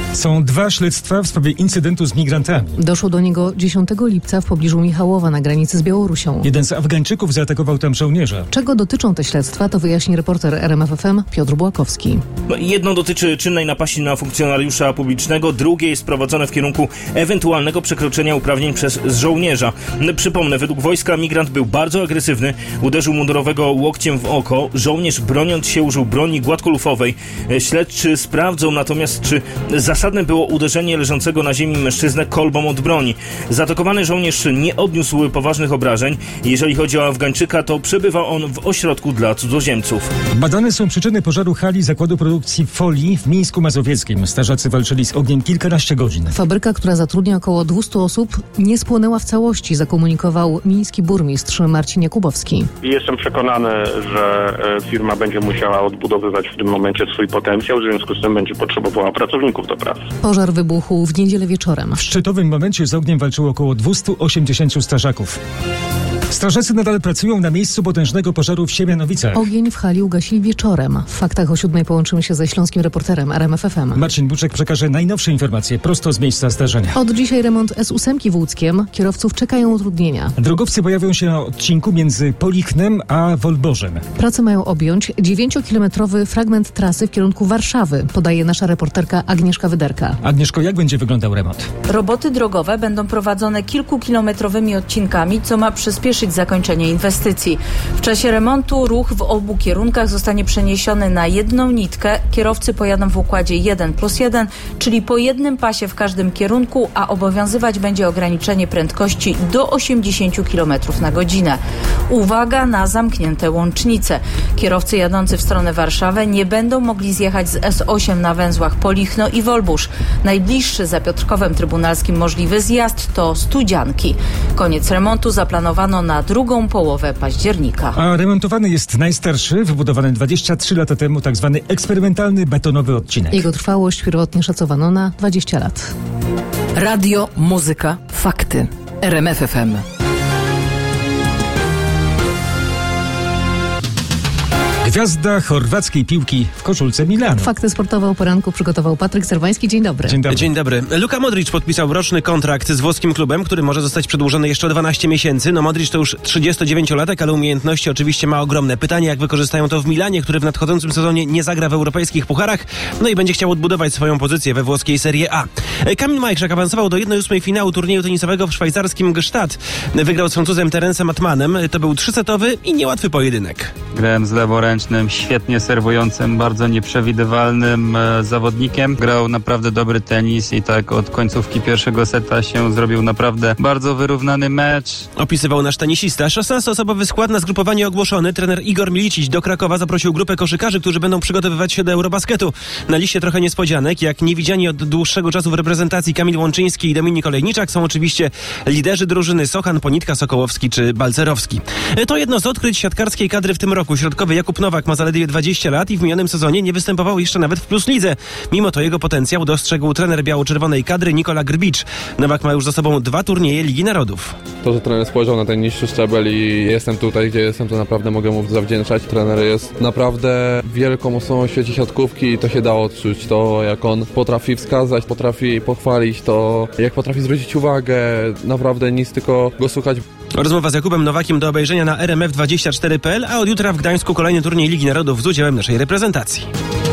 Są 2 śledztwa w sprawie incydentu z migrantami. Doszło do niego 10 lipca w pobliżu Michałowa na granicy z Białorusią. Jeden z Afgańczyków zaatakował tam żołnierza. Czego dotyczą te śledztwa, to wyjaśni reporter RMF FM Piotr Błakowski. Jedno dotyczy czynnej napaści na funkcjonariusza publicznego, drugie jest prowadzone w kierunku ewentualnego przekroczenia uprawnień przez żołnierza. Przypomnę, według wojska migrant był bardzo agresywny, uderzył mundurowego łokciem w oko. Żołnierz, broniąc się, użył broni gładkolufowej. Śledczy sprawdzą natomiast, czy zasadne było uderzenie leżącego na ziemi mężczyznę kolbą od broni. Zaatakowany żołnierz nie odniósł poważnych obrażeń. Jeżeli chodzi o Afgańczyka, to przebywa on w ośrodku dla cudzoziemców. Badane są przyczyny pożaru hali zakładu produkcji folii w Mińsku Mazowieckim. Strażacy walczyli z ogniem kilkanaście godzin. Fabryka, która zatrudnia około 200 osób, nie spłonęła w całości, zakomunikował miński burmistrz Marcin Jakubowski. Jestem przekonany, że firma będzie musiała odbudowywać w tym momencie swój potencjał, w związku z tym będzie potrzebowała pracowników do pracy. Pożar wybuchł w niedzielę wieczorem. W szczytowym momencie z ogniem walczyło około 280 strażaków. Strażacy nadal pracują na miejscu potężnego pożaru w Siemianowicach. Ogień w hali ugasili wieczorem. W faktach o 7 połączymy się ze śląskim reporterem RMF FM. Marcin Buczek przekaże najnowsze informacje prosto z miejsca zdarzenia. Od dzisiaj remont S8 w Łódzkiem. Kierowców czekają utrudnienia. Drogowcy pojawią się na odcinku między Polichnem a Wolborzem. Prace mają objąć 9-kilometrowy fragment trasy w kierunku Warszawy, podaje nasza reporterka Agnieszka Wyderka. Agnieszko, jak będzie wyglądał remont? Roboty drogowe będą prowadzone kilkukilometrowymi odcinkami, co ma przyspieszyć zakończenie inwestycji. W czasie remontu ruch w obu kierunkach zostanie przeniesiony na jedną nitkę. Kierowcy pojadą w układzie 1+1, czyli po jednym pasie w każdym kierunku, a obowiązywać będzie ograniczenie prędkości do 80 km na godzinę. Uwaga na zamknięte łącznice. Kierowcy jadący w stronę Warszawy nie będą mogli zjechać z S8 na węzłach Polichno i Wolbórz. Najbliższy za Piotrkowem Trybunalskim możliwy zjazd to Studzianki. Koniec remontu zaplanowano na drugą połowę października. A remontowany jest najstarszy, wybudowany 23 lata temu, tak zwany eksperymentalny betonowy odcinek. Jego trwałość pierwotnie szacowano na 20 lat. Radio, muzyka, fakty. RMF FM. Gwiazda chorwackiej piłki w koszulce Milanu. Fakty sportowe o poranku przygotował Patryk Serwański. Dzień dobry. Dzień dobry. Dzień dobry. Luka Modric podpisał roczny kontrakt z włoskim klubem, który może zostać przedłużony jeszcze o 12 miesięcy. No Modric to już 39-latek, ale umiejętności oczywiście ma ogromne. Pytanie, jak wykorzystają to w Milanie, który w nadchodzącym sezonie nie zagra w europejskich pucharach, no i będzie chciał odbudować swoją pozycję we włoskiej Serie A. Kamil Majchrzak awansował do 1/8 finału turnieju tenisowego w szwajcarskim Gstaad. Wygrał z Francuzem Terencem Atmanem. To był 3-setowy i niełatwy pojedynek. Grałem z leworęcznym, świetnie serwującym, bardzo nieprzewidywalnym zawodnikiem. Grał naprawdę dobry tenis i tak od końcówki pierwszego seta się zrobił naprawdę bardzo wyrównany mecz. Opisywał nasz tenisista. 16-osobowy skład na zgrupowanie ogłoszony. Trener Igor Milicic do Krakowa zaprosił grupę koszykarzy, którzy będą przygotowywać się do Eurobasketu. Na liście trochę niespodzianek, jak niewidziani od dłuższego czasu w reprezentacji Kamil Łączyński i Dominik Olejniczak są oczywiście liderzy drużyny Sochan, Ponitka, Sokołowski czy Balcerowski. To jedno z odkryć siatkarskiej kadry w tym roku. Środkowy Jakub Nowak ma zaledwie 20 lat i w minionym sezonie nie występował jeszcze nawet w Plus Lidze. Mimo to jego potencjał dostrzegł trener biało-czerwonej kadry Nikola Grbicz. Nowak ma już za sobą 2 turnieje Ligi Narodów. To, że trener spojrzał na ten niższy szczebel i jestem tutaj, gdzie jestem, to naprawdę mogę mu zawdzięczać. Trener jest naprawdę wielką osobą w świecie siatkówki i to się da odczuć. To, jak on potrafi wskazać, potrafi pochwalić, to jak potrafi zwrócić uwagę, naprawdę nic, tylko go słuchać. Rozmowa z Jakubem Nowakiem do obejrzenia na RMF24.pl, a od jutra w Gdańsku kolejny turniej Ligi Narodów z udziałem naszej reprezentacji.